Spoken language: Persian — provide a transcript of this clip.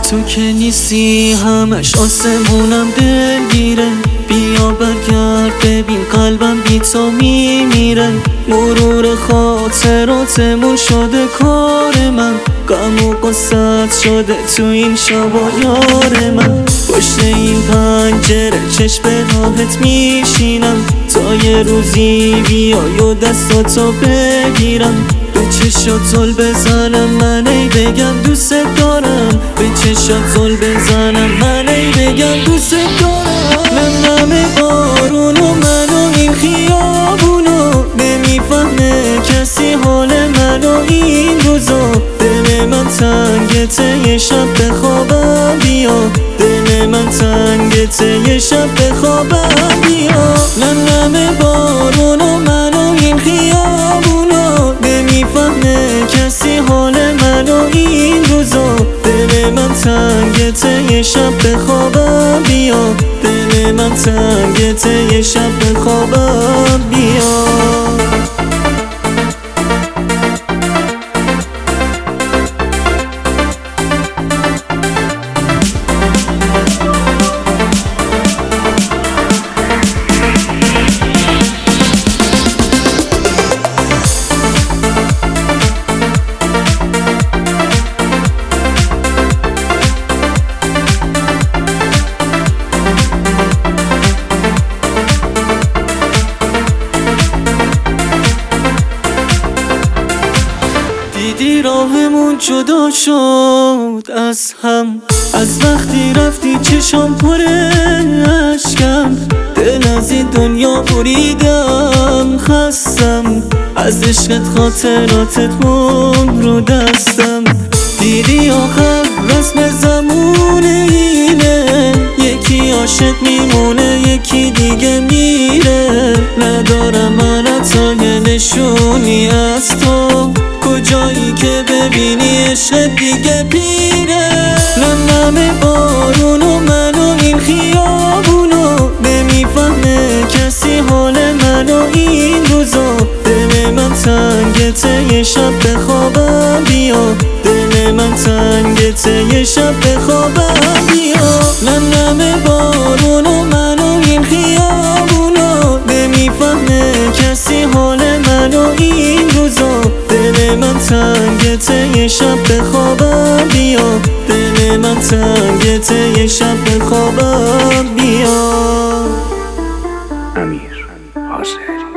تو که نیستی همش آسمونم دلگیره. بیا برگرد ببین قلبم بی تو میمیره. مرور خاطراتمون شده کار من، غم و قصت شده تو این شبا یار من. پشت این پنجره چشم راحت میشینم تا یه روزی بیای و دستاتو بگیرم. به چشات زل بزنم من ای بگم دوست دارم. به چشات زل بزنم من ای بگم دوست دارم. نم بارون و من و این خیابونو نمیفهمه کسی حال من و این روزا. دل من تنگته یه شب بخوابم بیا. دل من تنگته یه شب بخوابم بیا. نم بارون و من و این خیابونو نمیفهمه کسی حال من و این روزا. دل من تنگته یه شب بخوابم بیا. دل من تنگته یه شب بخوابم بیا. دیدی راهمون جدا شد از هم، از وقتی رفتی چشام پر اشکم. دل از این دنیا بریدم خستم، از عشقت خاطراتت مون رو دستم. دیدی آخر رسم زمونه اینه، یکی عاشق میمونه یکی دیگه میره. ندارم من حتی یه نشونی از تو، کجایی که ببینی عشق دیگه پیره. نم بارون و من و این خیابونو نمیفهمه کسی حال من و این روزا. دل من تنگته یه شب بخوابم بیا. دل من تنگته یه شب بخوابم بیا. نم بارون و من و این خیابونو نمیفهمه کسی حال من و این روزا. دل من تنگته یه شب بخوابم بیا. دل من تنگته یه شب بخوابم بیا. امیر حاضری.